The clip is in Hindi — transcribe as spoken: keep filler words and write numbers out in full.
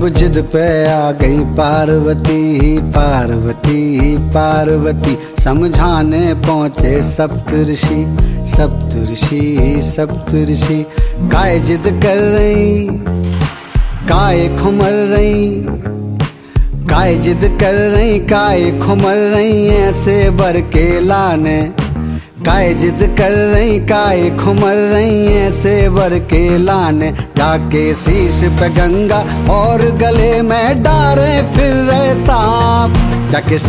अब जिद पे आ गई पार्वती, पार्वती पार्वती। समझाने पहुँचे सप्तऋषि, सप्तऋषि सप्तऋषि। काय जिद कर रही, काय खुमर रही, काय जिद कर रही, काय खुमर रही ऐसे बर के लाने। काय जिद कर रही, काय खुमर रही ऐसे बर के लाने। जाके शीश पे गंगा और गले में डारे फिर रहे सांप, जाके